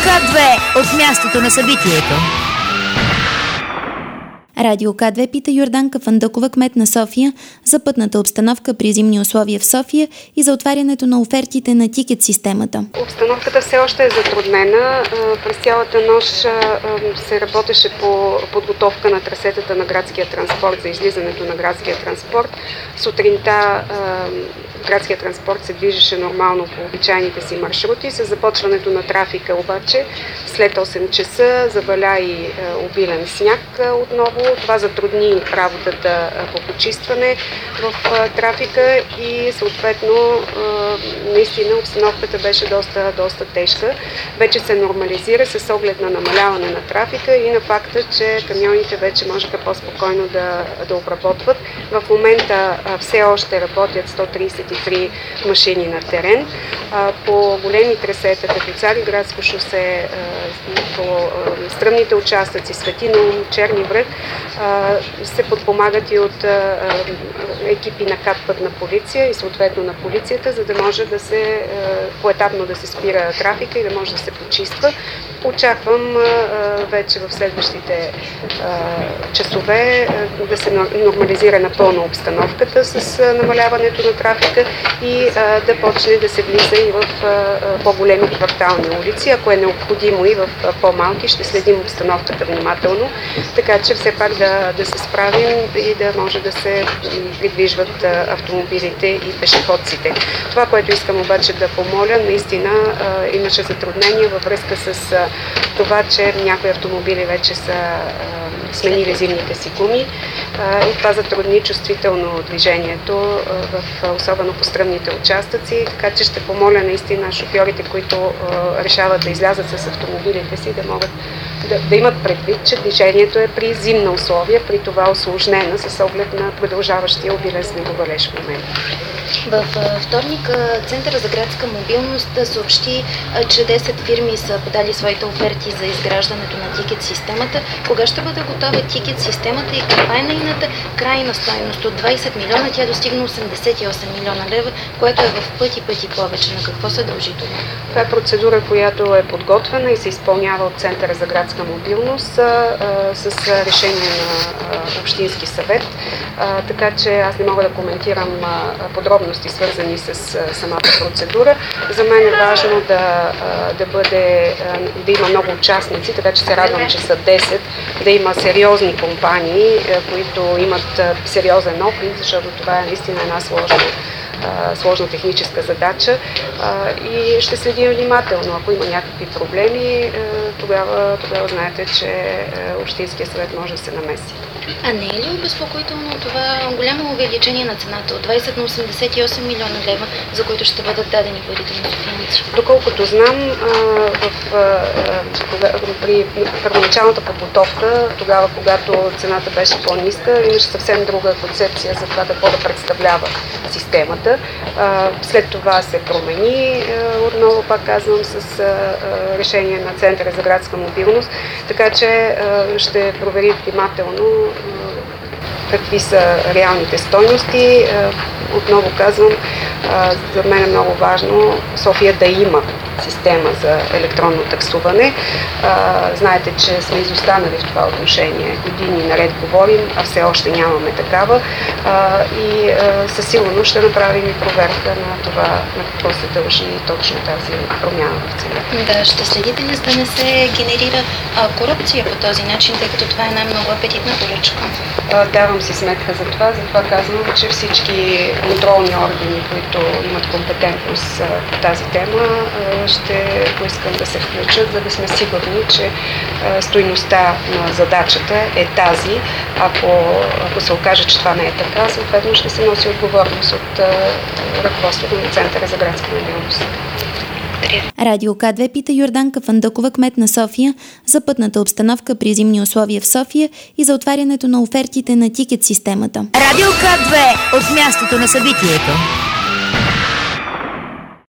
К2 от мястото на събитието. Радио К2 пита Йорданка Фандъкова, кмет на София, за пътната обстановка при зимни условия в София и за отварянето на офертите на тикет системата. Обстановката все още е затруднена. През цялата нощ се работеше по подготовка на трасетата на градския транспорт за излизането на градския транспорт. Сутринта градския транспорт се движеше нормално по обичайните си маршрути. С започването на трафика обаче след 8 часа заваля и обилен сняг отново. Това затрудни работата по почистване в трафика и съответно наистина обстановката беше доста тежка. Вече се нормализира с оглед на намаляване на трафика и на факта, че камионите вече можеха по-спокойно да обработват. В момента все още работят 133 машини на терен. По големи трасета, като Цариградско шосе, по стръмните участъци, Светино, Черни връх, се подпомагат и от екипи на КАТ Пътна полиция и съответно на полицията, за да може да се поетапно да се спира трафика и да може да се почиства. Очаквам вече в следващите часове да се нормализира напълно обстановката с намаляването на трафика и да почне да се влиза и в по-големи квартални улици. Ако е необходимо и в по-малки, ще следим обстановката внимателно, така че все пак да се справим и да може да се придвижват автомобилите и пешеходците. Това, което искам обаче да помоля, наистина имаше затруднения във връзка с това, че някои автомобили вече са сменили зимните си гуми и това затрудни чувствително движението, особено по стръмните участъци, така че ще помоля наистина шофьорите, които решават да излязат с автомобилите си, да могат да имат предвид, че движението е при зимна условия, при това усложнена с оглед на продължаващия обилен снеговалеж в момента. Във вторник Центъра за градска мобилност съобщи, че 10 фирми са подали своите оферти за изграждането на тикет системата. Кога ще бъде готова тикет системата и каква е нейната крайна стойност? От 20 милиона тя достигна 88 милиона лева, което е в пъти повече. На какво се дължи това? Това е процедура, която е подготвена и се изпълнява от Центъра за градска мобилност с решение на Общински съвет. Така че аз не мога да коментирам подробности, свързани с самата процедура. За мен е важно да има много участници, така че се радвам, че са 10, да има сериозни компании, които имат сериозен опит, защото това е наистина една сложна техническа задача и ще следим внимателно. Ако има някакви проблеми, тогава знаете, че Общинския съвет може да се намеси. А не е ли обезпокоително това голямо увеличение на цената от 20 на 88 милиона лева, за които ще бъдат дадени парите на софиянци? Доколкото знам, при първоначалната подготовка, тогава когато цената беше по-ниска, имаше съвсем друга концепция за това какво да представлява системата. След това се промени, отново пак казвам, с решение на Центъра за градска мобилност, така че ще проверим внимателно какви са реалните стойности. Отново казвам, за мен е много важно София да има система за електронно таксуване. Знаете, че сме изостанали в това отношение. Години наред говорим, а все още нямаме такава. И със сигурност ще направим и проверка на това, на какво се дължи точно тази промяна в цената. Да, ще следите ли, за да не се генерира корупция по този начин, тъй като това е най-много апетитна поръчка? Давам си сметка за това, затова казвам, че всички контролни органи, които имат компетентност по тази тема, ще поискам да се включат, за да сме сигурни, че стойността на задачата е тази. Ако се окаже, че това не е така, съответно ще се носи отговорност от ръководството на Центъра за градска мобилност. Радио К2 пита Йорданка Фандъкова, кмет на София, за пътната обстановка при зимни условия в София и за отварянето на офертите на тикет системата. Радио К2 от мястото на събитието.